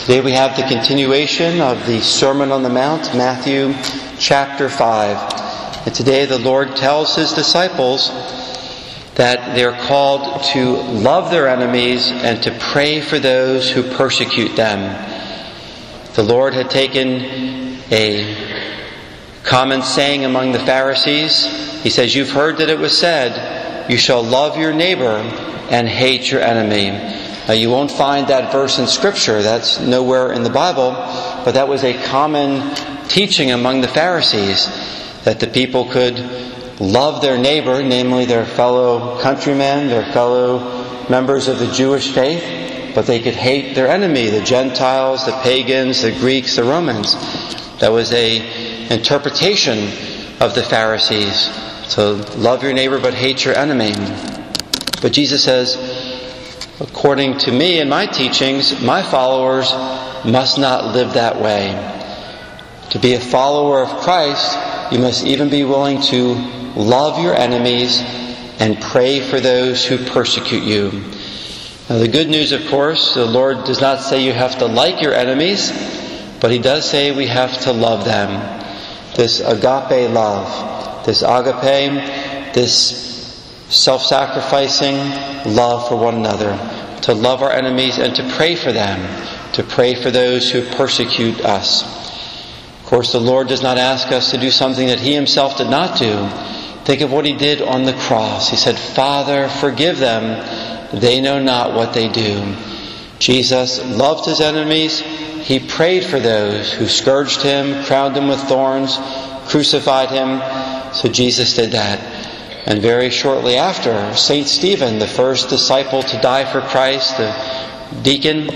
Today we have the continuation of the Sermon on the Mount, Matthew chapter 5. And today the Lord tells His disciples that they're called to love their enemies and to pray for those who persecute them. The Lord had taken a common saying among the Pharisees. He says, "You've heard that it was said, you shall love your neighbor and hate your enemy." Now, you won't find that verse in Scripture. That's nowhere in the Bible. But that was a common teaching among the Pharisees, that the people could love their neighbor, namely their fellow countrymen, their fellow members of the Jewish faith, but they could hate their enemy, the Gentiles, the pagans, the Greeks, the Romans. That was a interpretation of the Pharisees, to love your neighbor but hate your enemy. But Jesus says, according to me and my teachings, my followers must not live that way. To be a follower of Christ, you must even be willing to love your enemies and pray for those who persecute you. Now, the good news, of course, the Lord does not say you have to like your enemies, but He does say we have to love them. This agape love, this agape, this self-sacrificing love for one another, to love our enemies and to pray for them, to pray for those who persecute us. Of course, the Lord does not ask us to do something that He Himself did not do. Think of what He did on the cross. He said, "Father, forgive them. They know not what they do." Jesus loved His enemies. He prayed for those who scourged Him, crowned Him with thorns, crucified Him. So Jesus did that. And very shortly after, St. Stephen, the first disciple to die for Christ, the deacon,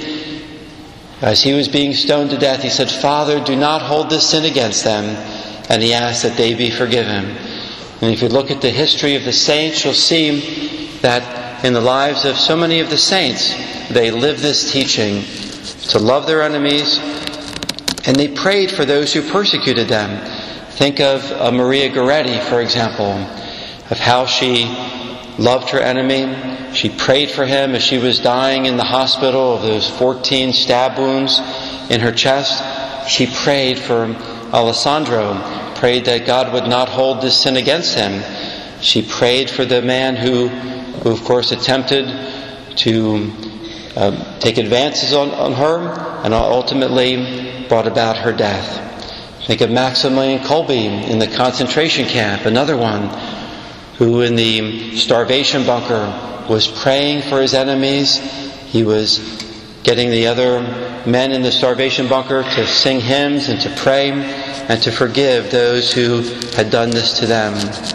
as he was being stoned to death, he said, "Father, do not hold this sin against them." And he asked that they be forgiven. And if you look at the history of the saints, you'll see that in the lives of so many of the saints, they lived this teaching to love their enemies, and they prayed for those who persecuted them. Think of Maria Goretti, for example, of how she loved her enemy. She prayed for him as she was dying in the hospital of those 14 stab wounds in her chest. She prayed for Alessandro, prayed that God would not hold this sin against him. She prayed for the man who of course attempted to take advances on her and ultimately brought about her death. Think of Maximilian Kolbe in the concentration camp, another one who in the starvation bunker was praying for his enemies. He was getting the other men in the starvation bunker to sing hymns and to pray and to forgive those who had done this to them.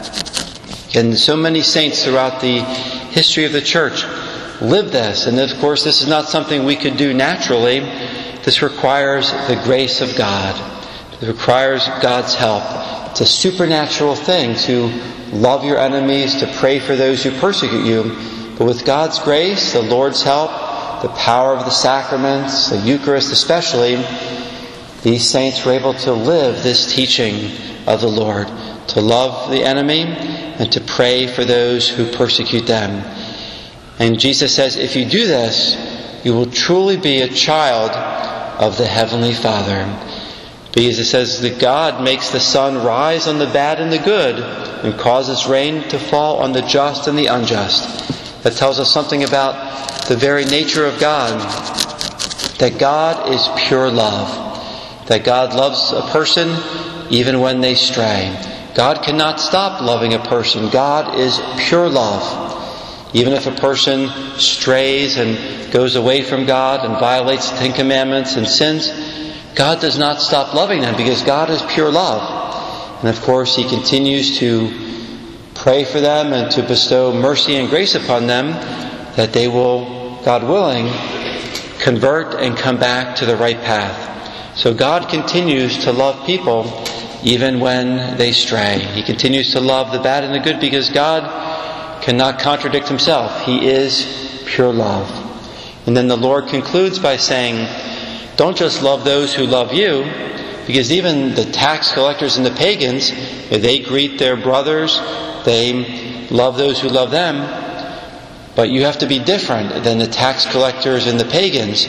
And so many saints throughout the history of the church live this. And of course, this is not something we could do naturally. This requires the grace of God. It requires God's help. It's a supernatural thing to love your enemies, to pray for those who persecute you. But with God's grace, the Lord's help, the power of the sacraments, the Eucharist especially, these saints were able to live this teaching of the Lord, to love the enemy and to pray for those who persecute them. And Jesus says, if you do this, you will truly be a child of the Heavenly Father. Because it says that God makes the sun rise on the bad and the good and causes rain to fall on the just and the unjust. That tells us something about the very nature of God. That God is pure love. That God loves a person even when they stray. God cannot stop loving a person. God is pure love. Even if a person strays and goes away from God and violates the Ten Commandments and sins, God does not stop loving them because God is pure love. And of course, He continues to pray for them and to bestow mercy and grace upon them that they will, God willing, convert and come back to the right path. So God continues to love people even when they stray. He continues to love the bad and the good because God cannot contradict Himself. He is pure love. And then the Lord concludes by saying, don't just love those who love you, because even the tax collectors and the pagans, they greet their brothers, they love those who love them, but you have to be different than the tax collectors and the pagans.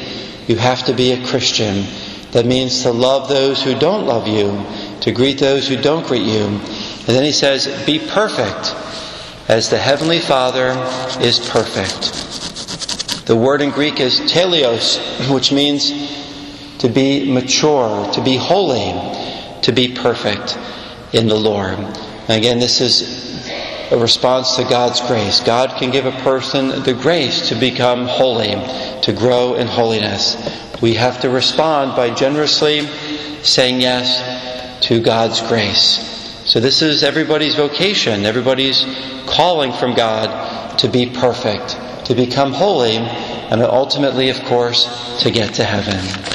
You have to be a Christian. That means to love those who don't love you, to greet those who don't greet you. And then he says, be perfect as the Heavenly Father is perfect. The word in Greek is teleos, which means to be mature, to be holy, to be perfect in the Lord. And again, this is a response to God's grace. God can give a person the grace to become holy, to grow in holiness. We have to respond by generously saying yes to God's grace. So this is everybody's vocation, everybody's calling from God to be perfect, to become holy, and ultimately, of course, to get to heaven.